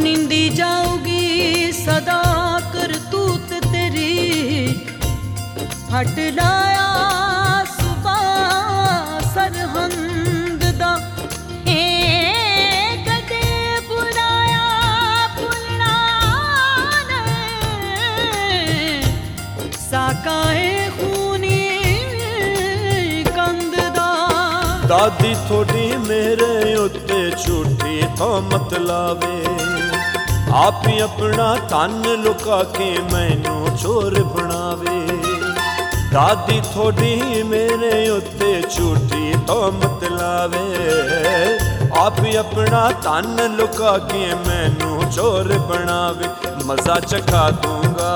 नींदी जाऊगी सदा करतूत तेरी, हट लाया सुबह सरहंद दा, कदे बुलाया भुलना ने साकाए खूनी कंद दा। दादी थोड़ी मेरे उत्ते झूठी तोहमत लावे, आप ही अपना तन लुका के मैनू चोर बनावे। दादी थोड़ी मेरे उत्ते झूठी तोहमत लावे, आप ही अपना तन लुका के मैनू चोर बनावे। मजा चखा दूंगा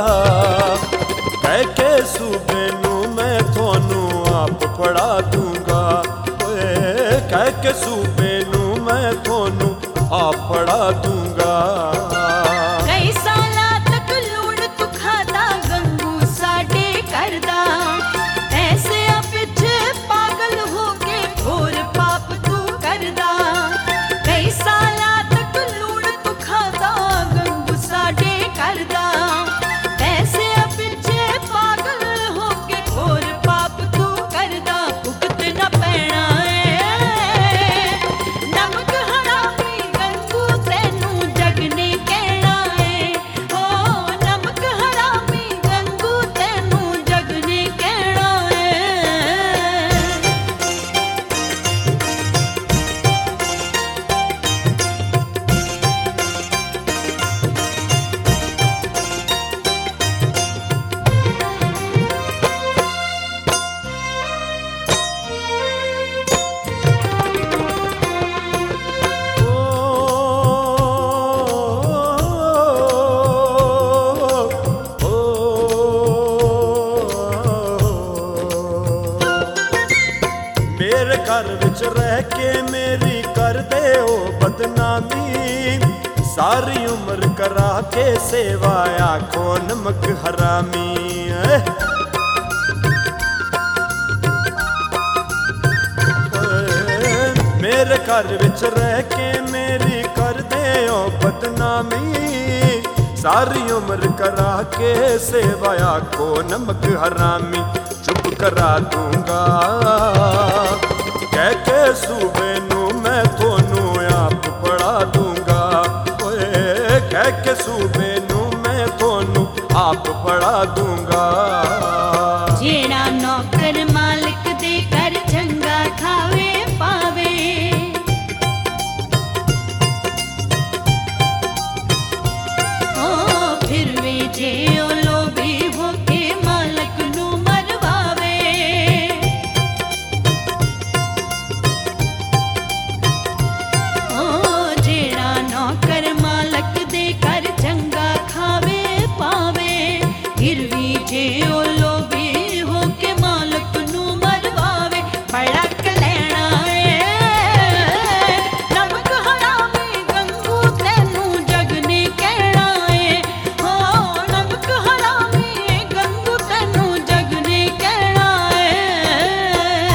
कह के सूबे नू मैं थोनू आप पढ़ा दूंगा, कह के सूबे नू मैं थोनू आप पढ़ा दूंगा। कई साला तक लूण तू खाता गंगू साडे करदा, ऐसे पिछे पागल हो के घोर पाप तू करदा। कई साला तक लूण तू खाता गंगू साडे करदा, ऐसे पिछे पागल हो के घोर पाप तू करदा। भुगत न पैना नमक हरामी गंगू तैनू जग ने कहना है, ओ नमक हरामी गंगू तैनू जग ने कहना है। मेरे घर विच रह के मेरी कर दे ओ बदनामी, सारी उम्र करा के सेवा आखो नमक हरामी। मेरे घर विच रह के मेरी कर दे ओ बदनामी, सारी उम्र करा के सेवा आखो नमक हरामी। चुप करा दूंगा कह के सूबे नू मैं थोनू आप पढ़ा दूंगा, कह के सूबे नू मैं थोनू आप पढ़ा दूंगा। जेड़ा नौकर मालिक दे कर चंगा खावे पावे, ओ फिर वे जे ओ लोभी हो के मालिक नू मरवावे। ओ जेड़ा नौकर मालिक दे कर चंगा खावे पावे, फिर भी जे ओ लोभी हो के मालिक नू मरवावे। भड़क लेना है नमक हरामी गंगू तैनू जग ने कहना है, हो नमक हरामी गंगू तैनू जग ने कहना है।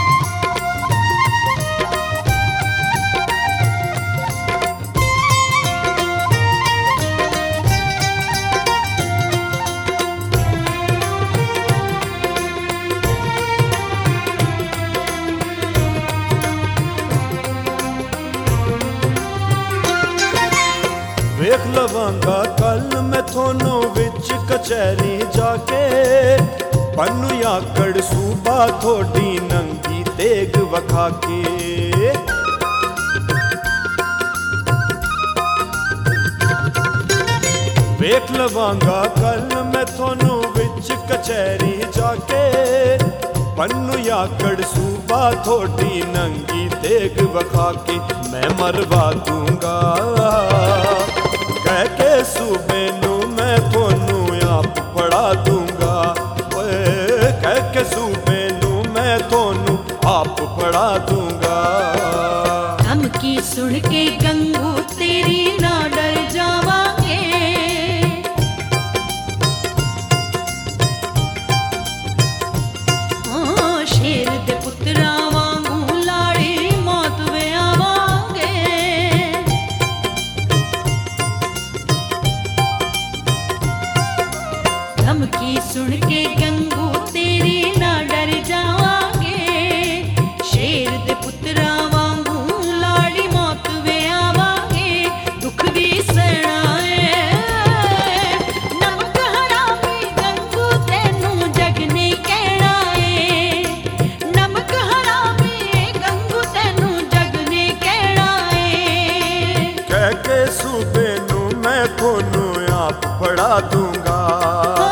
वेख लवांगा कल मैं थोनू विच कचहरी जाके, पन्नू याकड़ सूबा थोड़ी नंगी तेग वखा के। वेख लवांगा कल मैं थोनू विच कचहरी जाके, पन्नू याकड़ सूबा थोड़ी नंगी तेग वखा के। मैं मरवा दूंगा कह के सूबे नू मैं थोनू आप पढ़ा दूंगा, कह के सूबे नू मैं थोनू आप पढ़ा दूंगा। धमकी सुन के गंगू तेरी ना डर जावांगे, शेर दे पुत्रा वांगू लाड़ी मौत वे आवांगे। सूबे नू मैं थोनू आप फड़ा दूंगा।